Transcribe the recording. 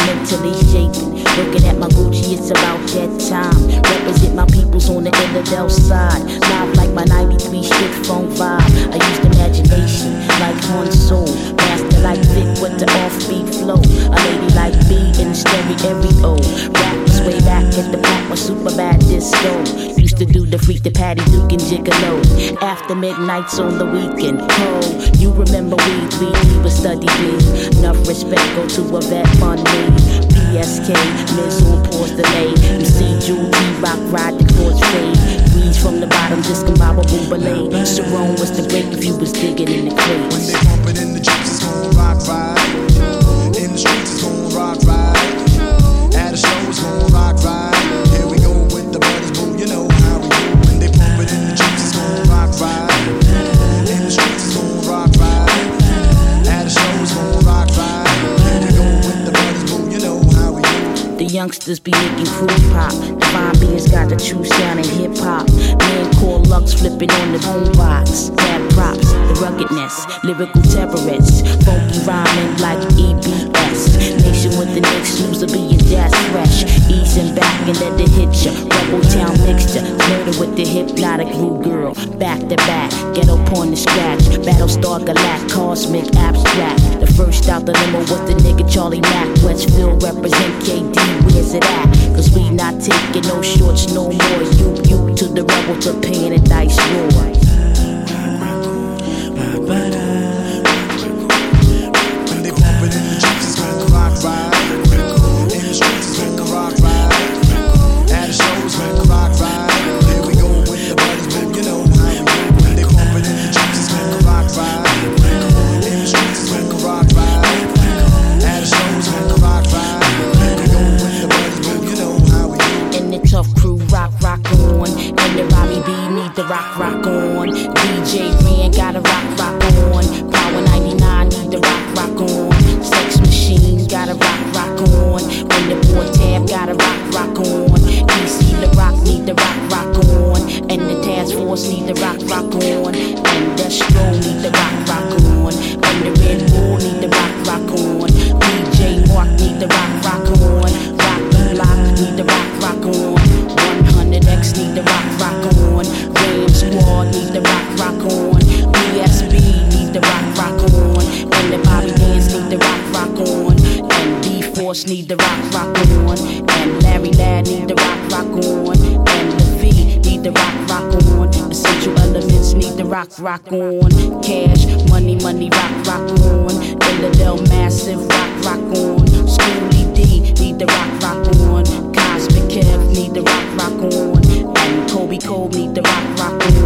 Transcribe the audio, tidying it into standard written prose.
mentally shaping. Looking at my Gucci, it's about that time. Represent my peoples on the Illidale side. Live like my 93 strip phone vibe. I used imagination like one soul. Master like Vic with the offbeat flow. A lady like B in the stereo. Rappers way back at the back with super bad disco. Used to do the freak, the Patty Duke and Gigolo. After midnights on the weekend. Oh, you remember we was study B. Enough respect go to a vet fund me. PSK, Miss on pause delay. You see Jewel T-Rock ride the courts fade. Weeds from the bottom, discombobable belay. Sharon was the break if you was digging in the crates. When they pump it in the jeeps, it's gon' rock right. In the streets, it's gon' rock right. At a show, it's gon' rock right. Here we go with the brothers, boo, you know how we do. When they pump it in the jeeps, it's gon' rock right. In the streets, it's gon' rock right. At a show, it's gon' rock right. Here we go with the brothers, boo, you know how we do. The youngsters be making cool pop. Divine beings got the true sound in hip hop. Man called Lux flipping on the boombox. Bad props, the ruggedness, lyrical terrorists. Funky rhyming like EBS. Nation with the next news of being jazz fresh. Easing back and let it hit ya. Rebel town mixture. Murder with the hypnotic rude girl. Back to back, ghetto porn to scratch. Battlestar Galactic, cosmic abstract. The first out the limo was the nigga Charlie Mack. Westfield represent KD, where's it at? Cause we not taking no shorts no more. You to the rebel to pain and dice roar. When they pump it in the jeeps, it's gon' rock right. In the streets, it's gon' rock right. At a show, it's gon' rock right. Here we go with the brothers, boo, you know how we do. When they pump it in the jeeps, it's gon' rock right. In the streets, it's gon' rock right. At a show, it's gon' rock right. Here we go with the brothers, boo, you know how we do. And the tough crew rock on. And the Robbie B need the rock on. DJ Ren got a rock on. Power 99 need the rock on. Sex Machine got a rock on. When the boy Tab got a rock on. DC the rock need the rock on. And the task force need the rock on. And Destro need the rock on. And the Red Bull need the rock on. DJ Mark need the rock on. Rock the block need the rock on. 100X need the rock on. Ram Squad need the rock on. BSB need the rock on. And the Bobby Dance need the rock on. And D-Force need the rock on. And Larry Ladd need the rock on. And the V need the rock on. Essential Elements need the rock on. Cash, money, rock on. Illidale Massive rock on. Schoolie D need the rock on. Cosmic Kev need the rock on. And Kobe Cole need the rock on.